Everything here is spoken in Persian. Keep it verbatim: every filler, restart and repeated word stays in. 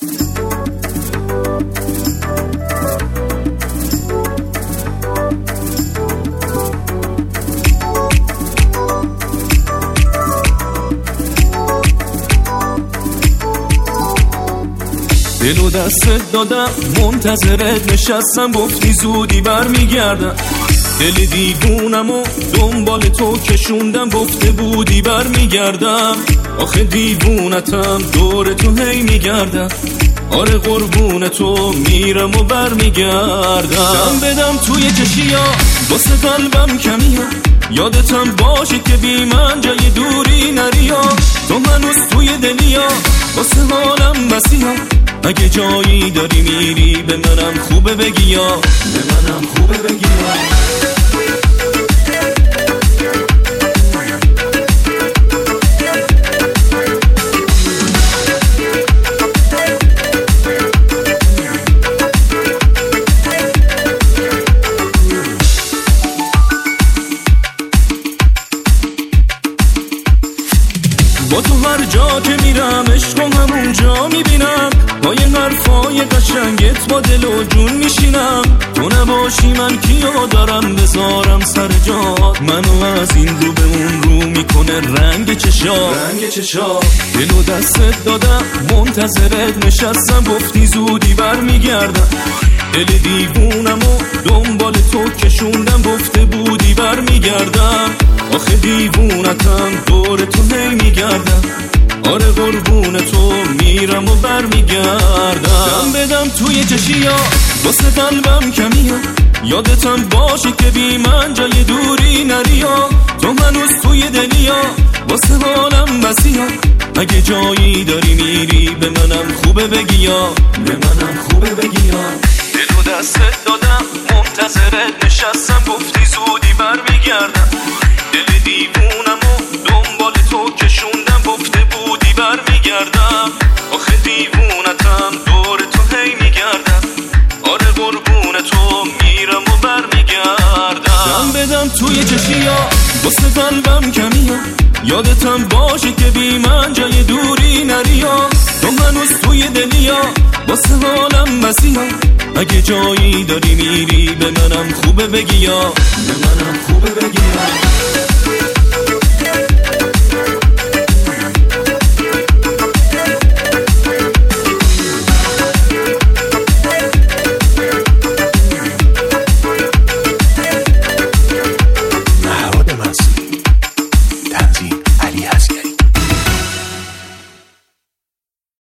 دل و دستت دادم منتظرت نشستم، گفتی زودی برمیگردم. دل دیوونم و دنبال تو کشوندم، گفته بودی برمیگردم. آخه دیوونتم دور تو هی میگردم، آره قربون تو میرم و برمیگردم. دم بدم توی چشیا واسه قلبم کمیا، یادتم باشه که بی من جای دوری نریا. تو هنوز توی دلیا واسه حالم بسیا، اگه جایی داری میری به منم خوبه بگی یا، به منم خوبه بگی یا. با تو هر جا که میرم عشق همون جا میبینم، با یه حرفای قشنگت با دل و جون میشینم. تو نباشی من کیو دارم بذارم سر جات، منو از این رو به اون رو میکنه رنگ چشا، رنگ چشا. دل و دستت دادم منتظرت نشستم، گفتی زودی برمیگردم. دل دیوونم و دنبال تو کشوندم، گفته بودی برمیگردم. آخه دیوونتم دور تو هی میگردم، آره قربون تو میرم و برمیگردم. دم بدم توی چشیا واسه قلبم کمیا، یادتم باشه که بی من جای دوری نریا. تو هنوز توی دلیا واسه حالم بسیا، اگه جایی داری میری به منم خوبه بگی یا، به منم خوبه بگی یا. دل و دستت دادم منتظرت نشستم، گفتی زودی برمیگردم. دل دیوونم و دنبال تو کشوندم، گفته بودی برمیگردم. آخه دیوونتم دور تو هی میگردم، آره قربون تو میرم و برمیگردم. دم بدم توی چشیا واسه قلبم کمیا، یادتم باشه که بی من جای دوری نریا. تو هنوز توی دلیا واسه حالم بسیا، اگه جایی داری میری به منم خوبه بگی یا، به منم خوبه بگی یا.